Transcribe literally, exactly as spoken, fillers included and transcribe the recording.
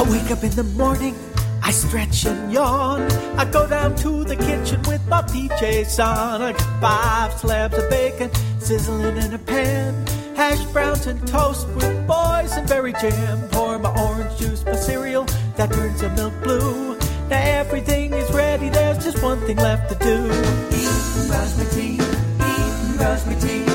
Wake up in the morning, I stretch and yawn. I go down to the kitchen with my P Js on. I got five slabs of bacon sizzling in a pan. Hash browns and toast with boysenberry jam. Pour my orange juice, my cereal that turns the milk blue. Now everything is ready, there's just one thing left to do. Eat and brush my teeth, eat and brush my teeth.